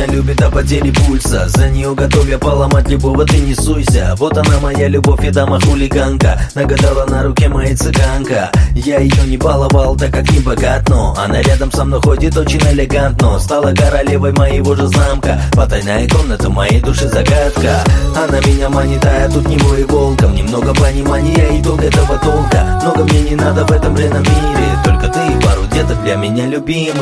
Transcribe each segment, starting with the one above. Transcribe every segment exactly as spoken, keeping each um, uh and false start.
любит до потери пульса. За нее готов я поломать любого, ты не суйся. Вот она моя любовь и дама хулиганка. Нагадала на руке моей цыганка. Я ее не баловал, так как не богат, но она рядом со мной ходит очень элегантно. Стала королевой моего же замка. Потайная комната моей души загадка. Она меня манит, а я тут него и волком. Немного понимания и итог этого толка. Много мне не надо в этом бренном мире. Только ты и пару деток для меня любимых.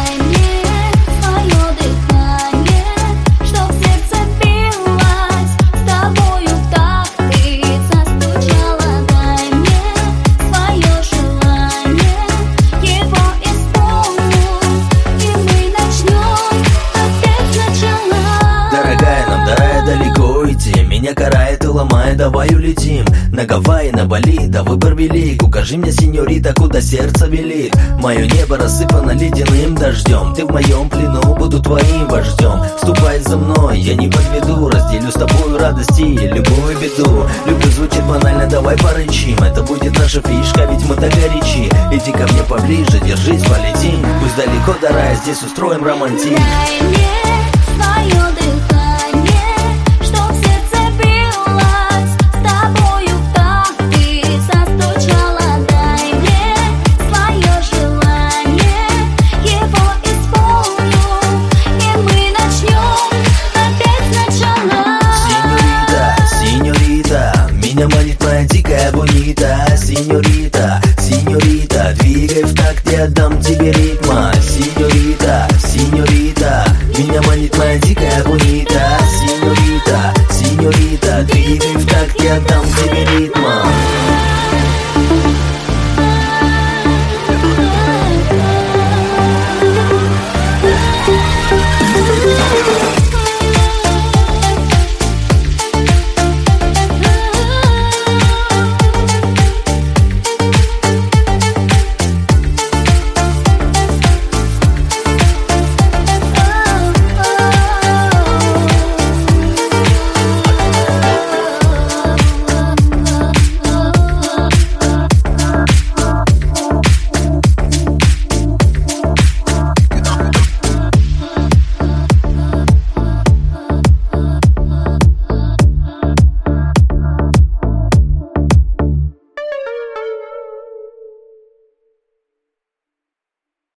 Меня карает и ломает, давай улетим на Гавайи, на Бали, да выбор велик. Укажи мне, сеньорита, куда сердце велит. Мое небо рассыпано ледяным дождем. Ты в моем плену, буду твоим вождем. Ступай за мной, я не подведу. Разделю с тобой радости и любую беду. Любовь звучит банально, давай порычим. Это будет наша фишка, ведь мы так горячи. Иди ко мне поближе, держись, полетим. Пусть далеко до рая, здесь устроим романтик. Дай мне свое дыхание, чтоб сердце билось с тобою в такт и застучало. Дай мне свое желание, его исполню, и мы начнем опять сначала. Сеньорита, сеньорита, меня манит моя дикая бонита. Сеньорита, сеньорита, двигай в такт, я дам тебе ритма. Сеньорита, сеньорита, меня манит моя дикая бонита. Сеньорита, сеньорита, двигай в такт, я дам тебе ритма.